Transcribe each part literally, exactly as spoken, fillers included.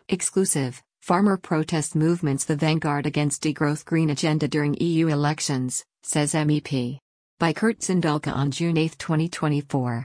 Exclusive, farmer protest movements the vanguard against degrowth green agenda during E U elections, says M E P. By Kurt Sandulka on June eighth twenty twenty-four.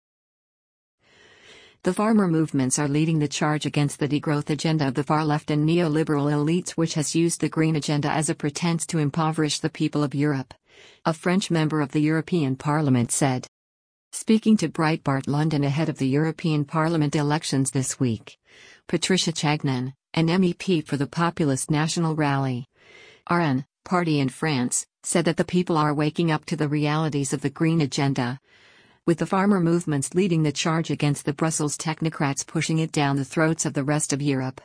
The farmer movements are leading the charge against the degrowth agenda of the far left and neoliberal elites, which has used the green agenda as a pretense to impoverish the people of Europe, a French member of the European Parliament said. Speaking to Breitbart London ahead of the European Parliament elections this week, Patricia Chagnon, an M E P for the Populist National Rally R N party in France, said that the people are waking up to the realities of the green agenda, with the farmer movements leading the charge against the Brussels technocrats pushing it down the throats of the rest of Europe.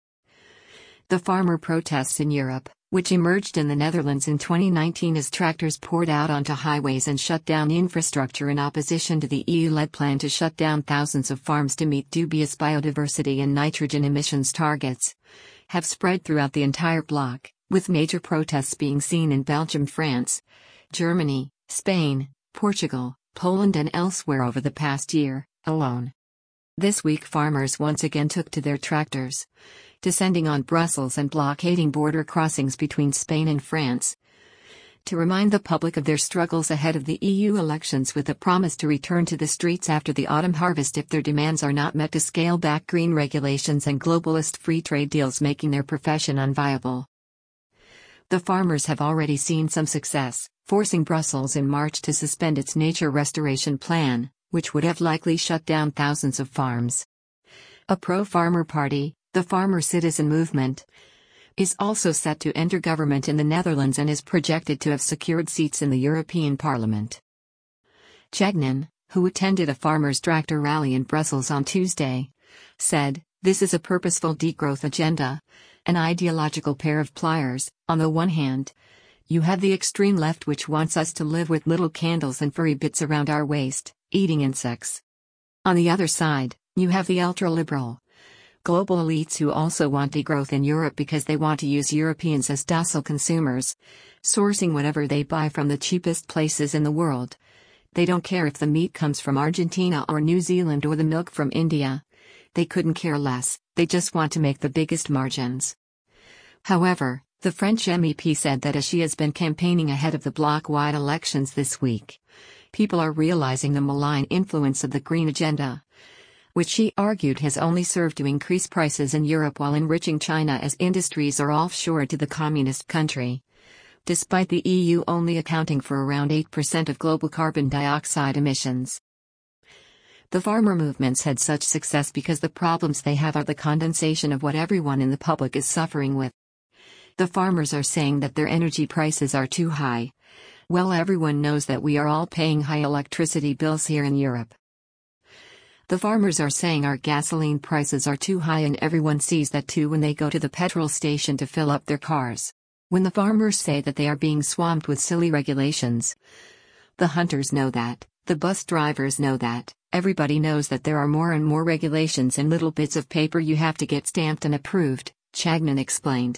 The farmer protests in Europe, which emerged in the Netherlands in twenty nineteen as tractors poured out onto highways and shut down infrastructure in opposition to the E U-led plan to shut down thousands of farms to meet dubious biodiversity and nitrogen emissions targets, have spread throughout the entire bloc, with major protests being seen in Belgium, France, Germany, Spain, Portugal, Poland and elsewhere over the past year alone. This week farmers once again took to their tractors, descending on Brussels and blockading border crossings between Spain and France, to remind the public of their struggles ahead of the E U elections, with a promise to return to the streets after the autumn harvest if their demands are not met to scale back green regulations and globalist free trade deals, making their profession unviable. The farmers have already seen some success, forcing Brussels in March to suspend its nature restoration plan, which would have likely shut down thousands of farms. A pro-farmer party, the Farmer Citizen Movement, is also set to enter government in the Netherlands and is projected to have secured seats in the European Parliament. Chagnon, who attended a farmers' tractor rally in Brussels on Tuesday, said, "This is a purposeful degrowth agenda, an ideological pair of pliers. On the one hand, you have the extreme left, which wants us to live with little candles and furry bits around our waist, eating insects. On the other side, you have the ultra-liberal, global elites who also want degrowth in Europe because they want to use Europeans as docile consumers, sourcing whatever they buy from the cheapest places in the world. They don't care if the meat comes from Argentina or New Zealand or the milk from India. They couldn't care less, they just want to make the biggest margins." However, the French M E P said that as she has been campaigning ahead of the bloc-wide elections this week, people are realizing the malign influence of the green agenda, which she argued has only served to increase prices in Europe while enriching China as industries are offshored to the communist country, despite the E U only accounting for around eight percent of global carbon dioxide emissions. The farmer movements had such success because the problems they have are the condensation of what everyone in the public is suffering with. The farmers are saying that their energy prices are too high. Well, everyone knows that we are all paying high electricity bills here in Europe. The farmers are saying our gasoline prices are too high, and everyone sees that too when they go to the petrol station to fill up their cars. When the farmers say that they are being swamped with silly regulations, the hunters know that, the bus drivers know that, everybody knows that there are more and more regulations and little bits of paper you have to get stamped and approved, Chagnon explained.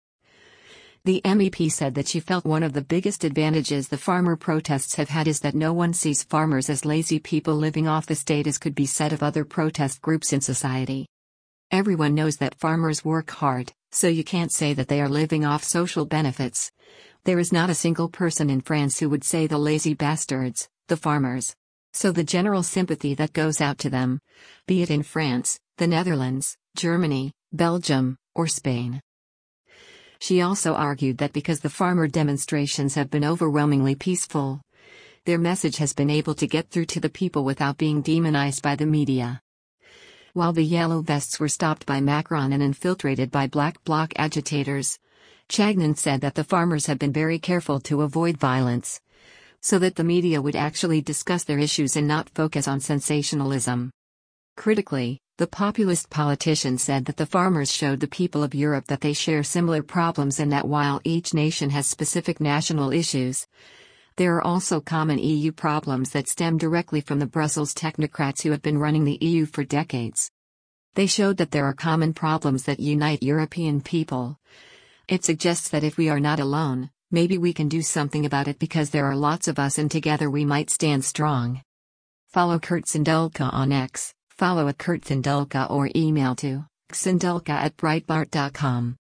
The M E P said that she felt one of the biggest advantages the farmer protests have had is that no one sees farmers as lazy people living off the state, as could be said of other protest groups in society. Everyone knows that farmers work hard, so you can't say that they are living off social benefits. There is not a single person in France who would say the lazy bastards, the farmers. So the general sympathy that goes out to them, be it in France, the Netherlands, Germany, Belgium, or Spain. She also argued that because the farmer demonstrations have been overwhelmingly peaceful, their message has been able to get through to the people without being demonized by the media. While the yellow vests were stopped by Macron and infiltrated by black bloc agitators, Chagnon said that the farmers have been very careful to avoid violence, so that the media would actually discuss their issues and not focus on sensationalism. Critically, the populist politician said that the farmers showed the people of Europe that they share similar problems, and that while each nation has specific national issues, there are also common E U problems that stem directly from the Brussels technocrats who have been running the E U for decades. They showed that there are common problems that unite European people. It suggests that if we are not alone, maybe we can do something about it because there are lots of us and together we might stand strong. Follow Kurt Sandulka on X, follow at Kurt Sandulka or email to Xandelka at Breitbart dot com